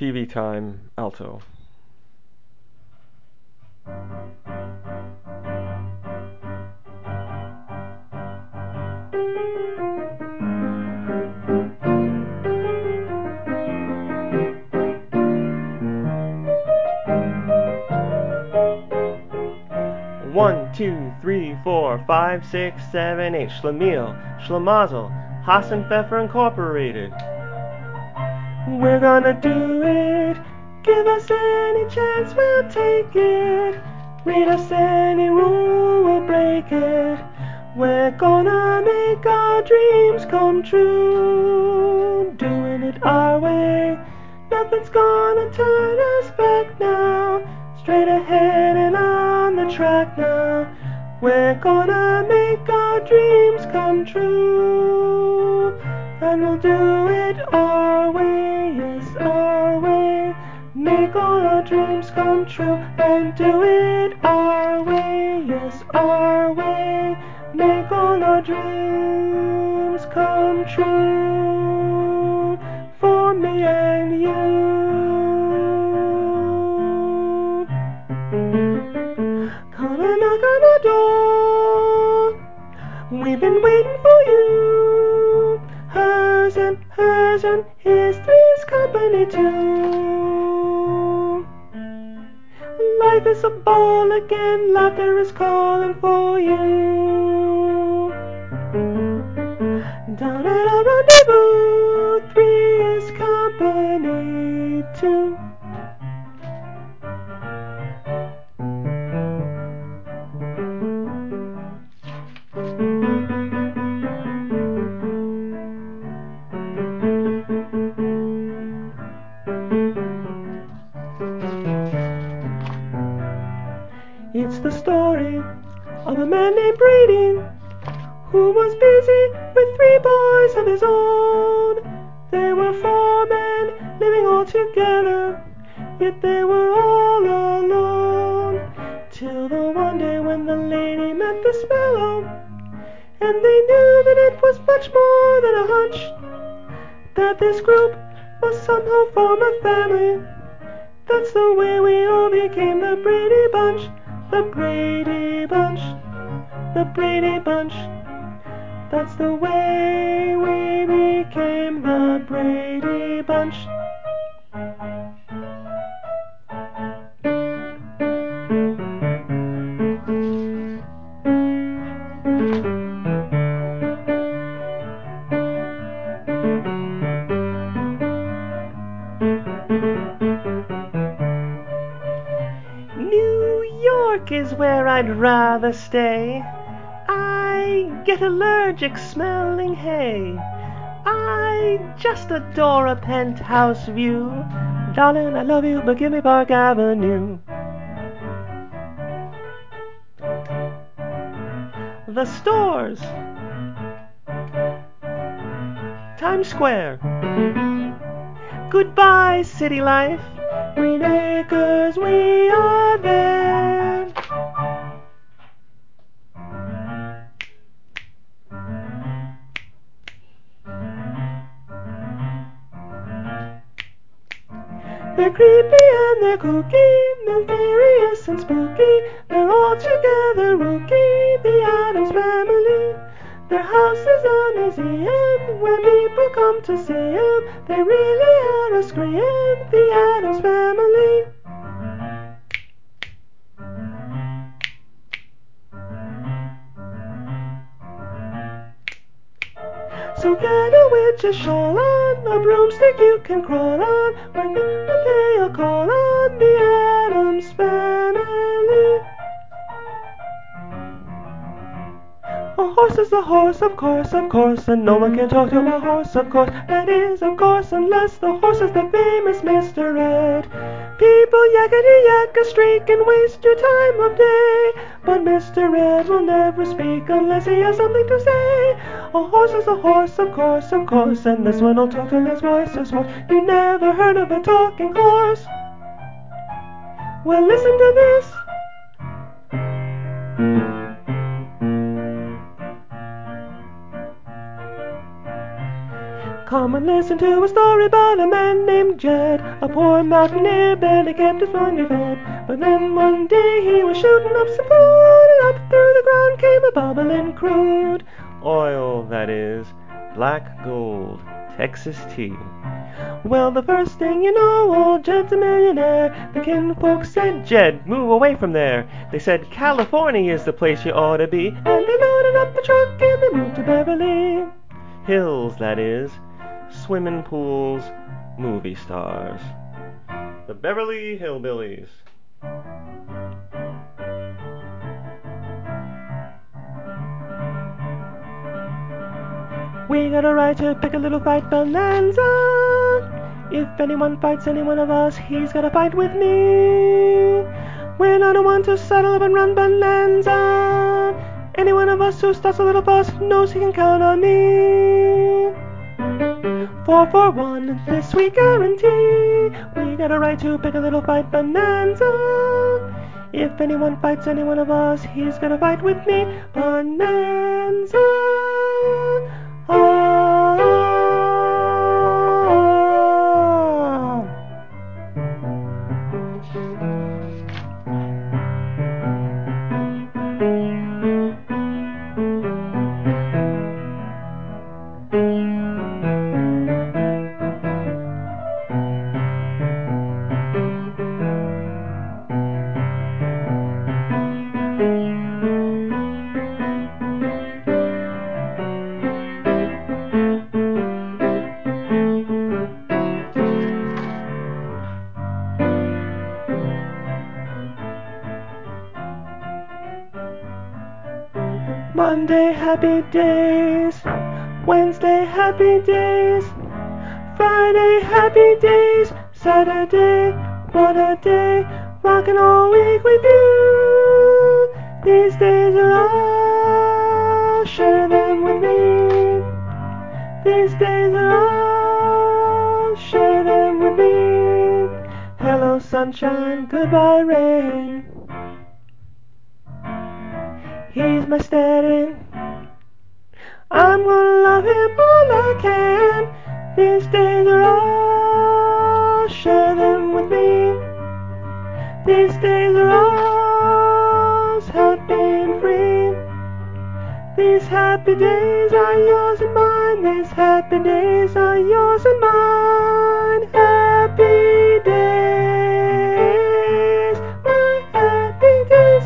TV time, alto. One, two, three, four, 5, 6, 7, 8. Schlemiel, Schlemazel, Hassen Pfeffer Incorporated. We're gonna do it. Give us any chance, we'll take it. Read us any rule, we'll break it. We're gonna make our dreams come true. Doing it our way. Nothing's gonna turn us back now. Straight ahead and on the track now. We're gonna make our dreams come true. And we'll do it our way, yes, our way. Make all our dreams come true. And do it our way, yes, our way. Make all our dreams come true. For me and you. Come and knock on our door. We've been waiting for you. Hers and his, three's company too. Life is a ball again, laughter is calling for you. Down at our rendezvous, three is company too. It's the story of a man named Brady who was busy with 3 boys of his own. They were 4 men living all together, yet they were all alone. Till the one day when the lady met this fellow, and they knew that it was much more than a hunch, that this group must somehow form a family. That's the way we all became the Brady Bunch. The Brady Bunch, the Brady Bunch. That's the way we became the Brady Bunch. New York is where I'd rather stay. I get allergic smelling hay. I just adore a penthouse view. Darling, I love you, but give me Park Avenue. The stores. Times Square. Goodbye, city life. Green Acres, we are there. They're creepy and they're kooky, mysterious and spooky. They're all together rookie, the Addams Family. Their house is a museum where people come to see them. They really are a scream, the Addams Family. So get a witch's shawl on, a broomstick you can crawl on, when you pay a call on the Addams Family. A horse is a horse, of course, and no one can talk to a horse, of course. That is, of course, unless the horse is the famous Mr. Ed. People yakety yak a streak and waste your time of day, but Mr. Ed will never speak unless he has something to say. A horse is a horse, of course, and this one will talk till his voice is hoarse. You never heard of a talking horse? Well, listen to this. Come and listen to a story about a man named Jed. A poor mountaineer barely kept his family fed. But then one day he was shooting up some food, and up through the ground came a bubbling crude oil, that is, black gold, Texas tea. Well, the first thing you know, old Jed's a millionaire. The kinfolk said, Jed, move away from there. They said, California is the place you ought to be. And they loaded up the truck and they moved to Beverly Hills, that is, swimming pools, movie stars. The Beverly Hillbillies. We got a right to pick a little fight bonanza. If anyone fights any one of us, he's gotta fight with me. We're not the one to settle up and run bonanza. Any one of us who starts a little fuss knows he can count on me. 4 for 1, this we guarantee. We got a right to pick a little fight bonanza. If anyone fights any one of us, he's gonna fight with me. Bonanza. Monday, happy days. Wednesday, happy days. Friday, happy days. Saturday, what a day. Rockin' all week with you. These days are all, share them with me. These days are all, share them with me. Hello, sunshine, goodbye, rain. He's my steady. I'm gonna love him all I can. These days are all, share them with me. These days are all happy and free. These happy days are yours and mine. These happy days are yours and mine. Happy days, my happy days.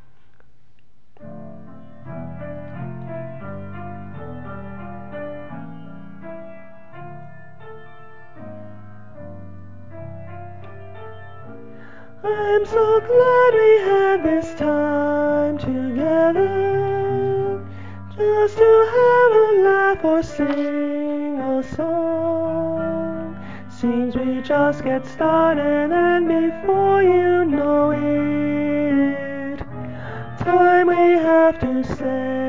I'm so glad we had this time together, just to have a laugh or sing a song. Seems we just get started, and before you know it, time we have to say